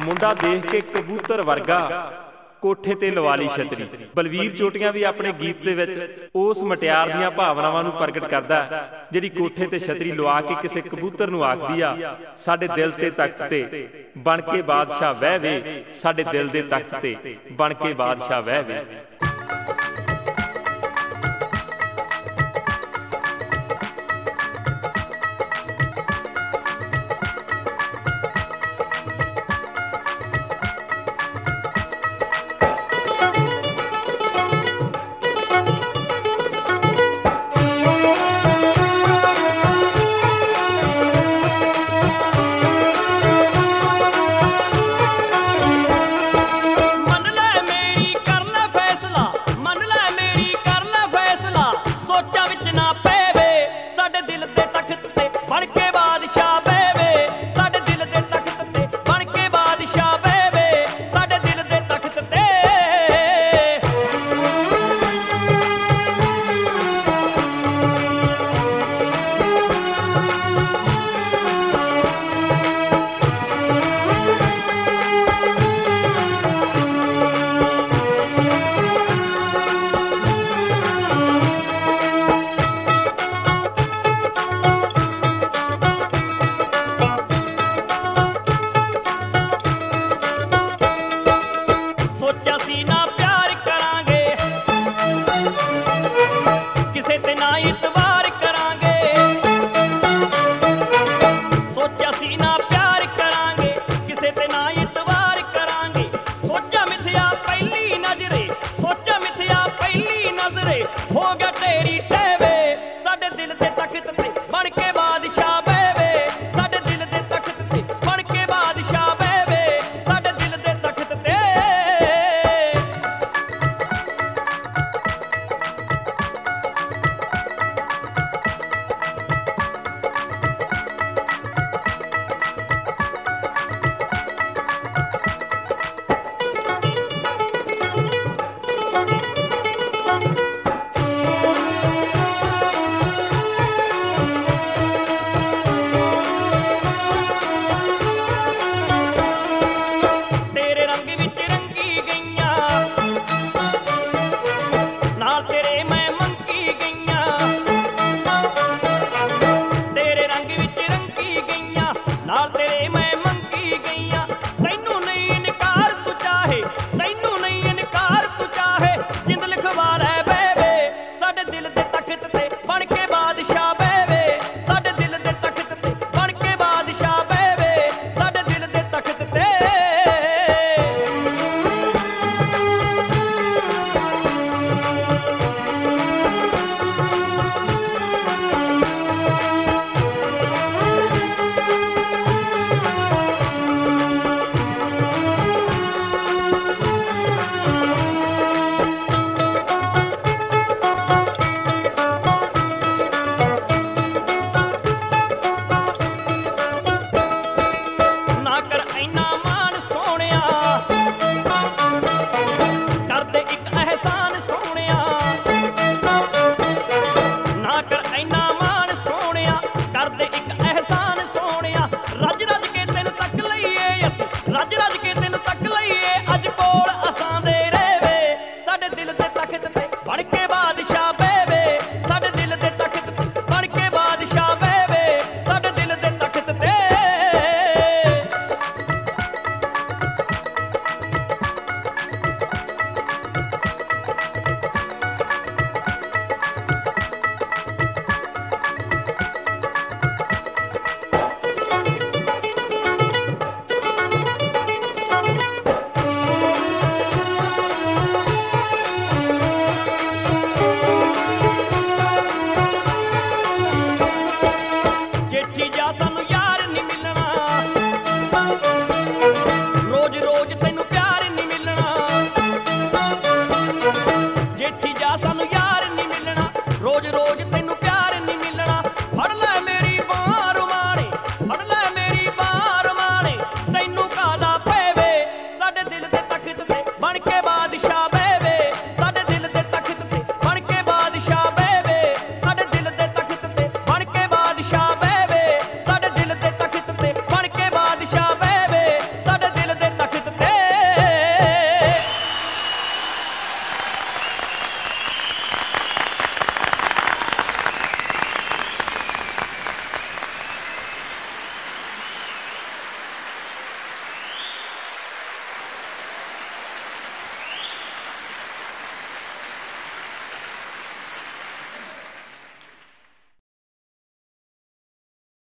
ਮੁੰਡਾ ਦੇਖ ਕੇ ਕਬੂਤਰ ਵਰਗਾ ਕੋਠੇ ਤੇ ਲਵਾ ਲਈ ਛਤਰੀ। ਬਲਵੀਰ ਚੋਟੀਆਂ ਵੀ ਆਪਣੇ ਗੀਤ ਦੇ ਵਿੱਚ ਉਸ ਮਟਿਆਰ ਦੀਆਂ ਭਾਵਨਾਵਾਂ ਨੂੰ ਪ੍ਰਗਟ ਕਰਦਾ ਜਿਹੜੀ ਕੋਠੇ ਤੇ ਛਤਰੀ ਲਵਾ ਕੇ ਕਿਸੇ ਕਬੂਤਰ ਨੂੰ ਆਖਦੀ ਆ, ਸਾਡੇ ਦਿਲ ਤੇ ਤਖਤ ਤੇ ਬਣ ਕੇ ਬਾਦਸ਼ਾਹ ਵਹਿ ਵੇ, ਸਾਡੇ ਦਿਲ ਦੇ ਤਖਤ ਤੇ ਬਣ ਕੇ ਬਾਦਸ਼ਾਹ ਵਹਿ ਵੇ। ਨਾਲ